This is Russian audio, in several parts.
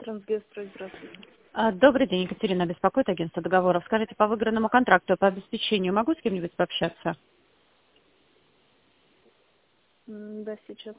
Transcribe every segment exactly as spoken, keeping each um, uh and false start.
Трансгестрой, здравствуйте. А, Добрый день, Екатерина, беспокоит агентство договоров. Скажите, по выигранному контракту по обеспечению могу с кем-нибудь пообщаться? М, Да, сейчас.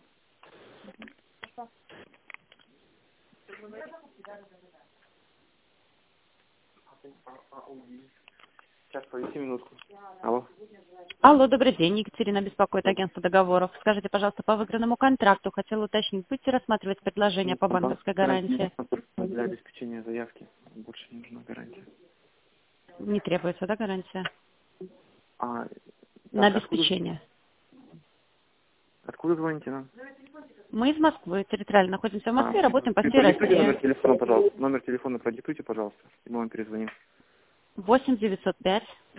Сейчас, повеси минутку. Алло. Алло, добрый день, Екатерина, беспокоит агентство договоров. Скажите, пожалуйста, по выигранному контракту хотела уточнить, будете рассматривать предложение по банковской гарантии? Для обеспечения заявки больше не нужна гарантия. Не требуется, да, гарантия? А, На так, откуда, обеспечение. откуда звоните нам? Мы из Москвы, территориально находимся в А, Москве, работаем по всей продиктуйте номер России. телефона, пожалуйста. Номер телефона продиктуйте, пожалуйста, и мы вам перезвоним. восемь девятьсот пять.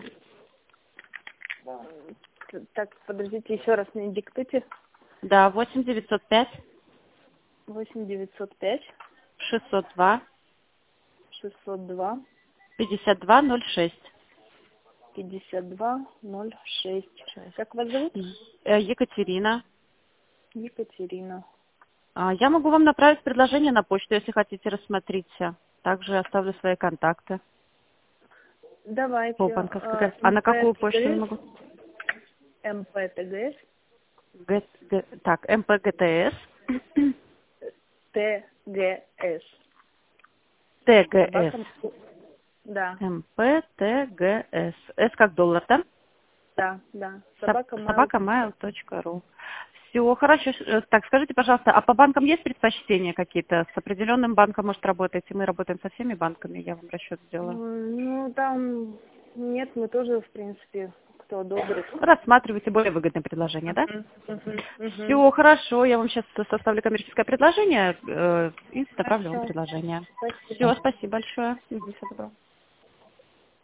Т- Так, подождите, еще раз мне диктуйте. Да, восемь девятьсот пять восемь девятьсот пять шестьсот два шестьсот два пятьдесят два ноль шесть. пятьдесят два ноль шесть. Как вас зовут? Э, Екатерина. Екатерина. А, Я могу вам направить предложение на почту, если хотите, рассмотрите. Также оставлю свои контакты Давайте. по банковской э, карте. А на какую почту я МПТГС, могу? МПТГС, Г- Г- Так, МПГТС, ТГС. ТГС, Собака. Да, МПТГС. С как доллар, да? да, да. Соб- Собака Майл. собака mail точка ру. Все, хорошо. Э, Так, скажите, пожалуйста, а по банкам есть предпочтения какие-то? С определенным банком, может, работаете? Мы работаем со всеми банками, я вам расчет сделаю. М, Ну, там нет, мы тоже, в принципе, кто одобрит. Рассматривайте более выгодное предложение, да? Мгм, мгм, мгм. Все, хорошо, я вам сейчас составлю коммерческое предложение э, и направлю вам Хорошо. предложение. Спасибо. Все, спасибо большое. Мгм, всего доброго.